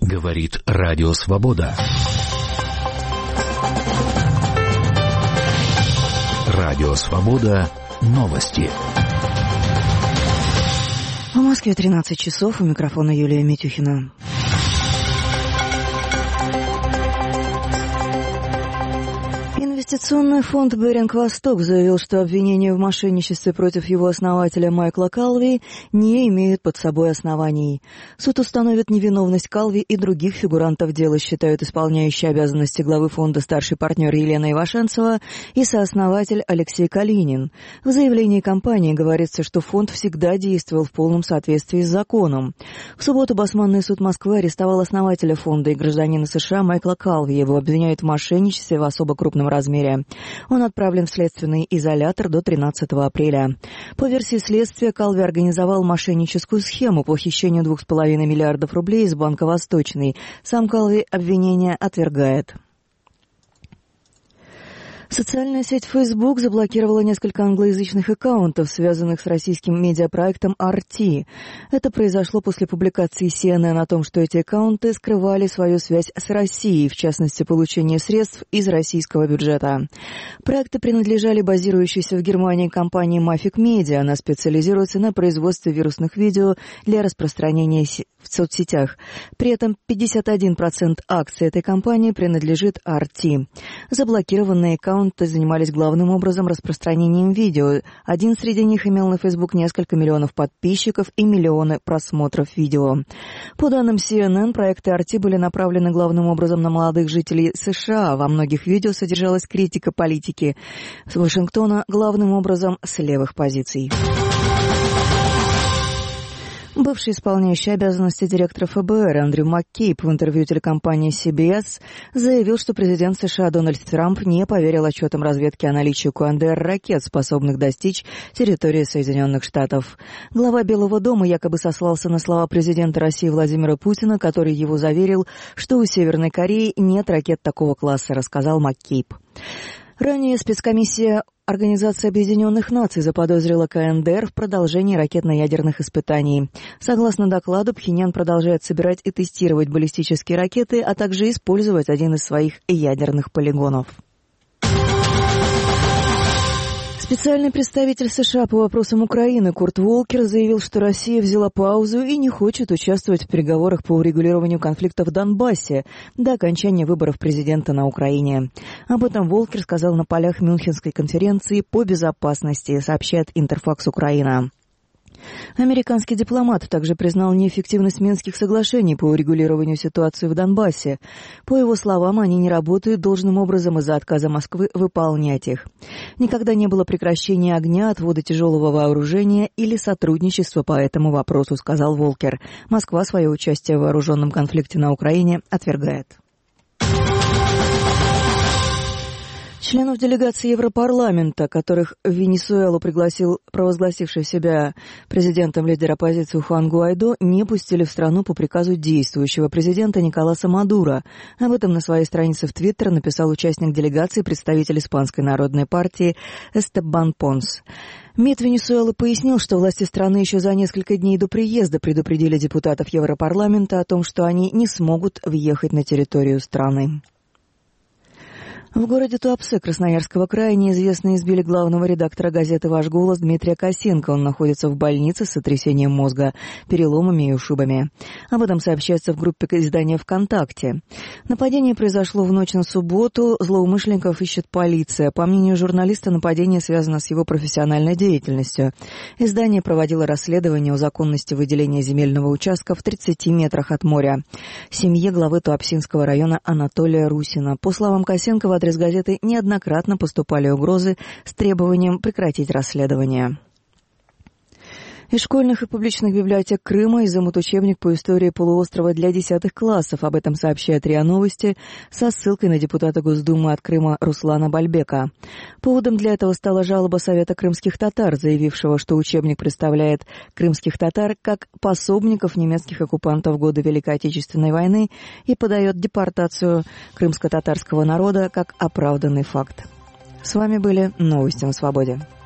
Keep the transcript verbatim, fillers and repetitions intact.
Говорит Радио Свобода. Радио Свобода. Новости. В Москве тринадцать часов. У микрофона Юлия Митюхина. Инвестиционный фонд «Беринг-Восток» заявил, что обвинения в мошенничестве против его основателя Майкла Калви не имеют под собой оснований. Суд установит невиновность Калви и других фигурантов дела, считают исполняющие обязанности главы фонда старший партнер Елена Ивашенцева и сооснователь Алексей Калинин. В заявлении компании говорится, что фонд всегда действовал в полном соответствии с законом. В субботу Басманный суд Москвы арестовал основателя фонда и гражданина США Майкла Калви. Его обвиняют в мошенничестве в особо крупном размере. Он отправлен в следственный изолятор до тринадцатого апреля. По версии следствия, Калви организовал мошенническую схему по хищению двух с половиной миллиардов рублей из Банка Восточный. Сам Калви обвинения отвергает. Социальная сеть Facebook заблокировала несколько англоязычных аккаунтов, связанных с российским медиапроектом ар ти. Это произошло после публикации си эн эн о том, что эти аккаунты скрывали свою связь с Россией, в частности, получение средств из российского бюджета. Проекты принадлежали базирующейся в Германии компании Mafic Media. Она специализируется на производстве вирусных видео для распространения в соцсетях. При этом пятьдесят один процент акций этой компании принадлежит ар ти. Заблокированные аккаунты занимались главным образом распространением видео. Один среди них имел на Facebook несколько миллионов подписчиков и миллионы просмотров видео. По данным си эн эн, проекты ар ти были направлены главным образом на молодых жителей США. Во многих видео содержалась критика политики с Вашингтона, главным образом с левых позиций. Бывший исполняющий обязанности директора эф бэ эр Эндрю МакКейб в интервью телекомпании си би эс заявил, что президент США Дональд Трамп не поверил отчетам разведки о наличии ку эн дэ эр ракет, способных достичь территории Соединенных Штатов. Глава Белого дома якобы сослался на слова президента России Владимира Путина, который его заверил, что у Северной Кореи нет ракет такого класса, рассказал МакКейб. Ранее спецкомиссия Организации Объединенных Наций заподозрила ка эн дэ эр в продолжении ракетно-ядерных испытаний. Согласно докладу, Пхеньян продолжает собирать и тестировать баллистические ракеты, а также использовать один из своих ядерных полигонов. Специальный представитель США по вопросам Украины Курт Волкер заявил, что Россия взяла паузу и не хочет участвовать в переговорах по урегулированию конфликта в Донбассе до окончания выборов президента на Украине. Об этом Волкер сказал на полях Мюнхенской конференции по безопасности, сообщает Интерфакс Украина. Американский дипломат также признал неэффективность Минских соглашений по урегулированию ситуации в Донбассе. По его словам, они не работают должным образом из-за отказа Москвы выполнять их. Никогда не было прекращения огня, отвода тяжелого вооружения или сотрудничества по этому вопросу, сказал Волкер. Москва свое участие в вооруженном конфликте на Украине отвергает. Членов делегации Европарламента, которых в Венесуэлу пригласил провозгласивший себя президентом лидер оппозиции Хуан Гуайдо, не пустили в страну по приказу действующего президента Николаса Мадуро. Об этом на своей странице в Твиттер написал участник делегации, представитель Испанской народной партии Эстебан Понс. МИД Венесуэлы пояснил, что власти страны еще за несколько дней до приезда предупредили депутатов Европарламента о том, что они не смогут въехать на территорию страны. В городе Туапсе Красноярского края неизвестные избили главного редактора газеты «Ваш голос» Дмитрия Косенко. Он находится в больнице с сотрясением мозга, переломами и ушибами. Об этом сообщается в группе издания ВКонтакте. Нападение произошло в ночь на субботу. Злоумышленников ищет полиция. По мнению журналиста, нападение связано с его профессиональной деятельностью. Издание проводило расследование о законности выделения земельного участка в тридцати метрах от моря семье главы Туапсинского района Анатолия Русина. По словам Косенко, в адрес газеты неоднократно поступали угрозы с требованием прекратить расследование. Из школьных и публичных библиотек Крыма изымут учебник по истории полуострова для десятых классов. Об этом сообщает РИА Новости со ссылкой на депутата Госдумы от Крыма Руслана Бальбека. Поводом для этого стала жалоба Совета крымских татар, заявившего, что учебник представляет крымских татар как пособников немецких оккупантов в годы Великой Отечественной войны и подает депортацию крымско-татарского народа как оправданный факт. С вами были новости на свободе.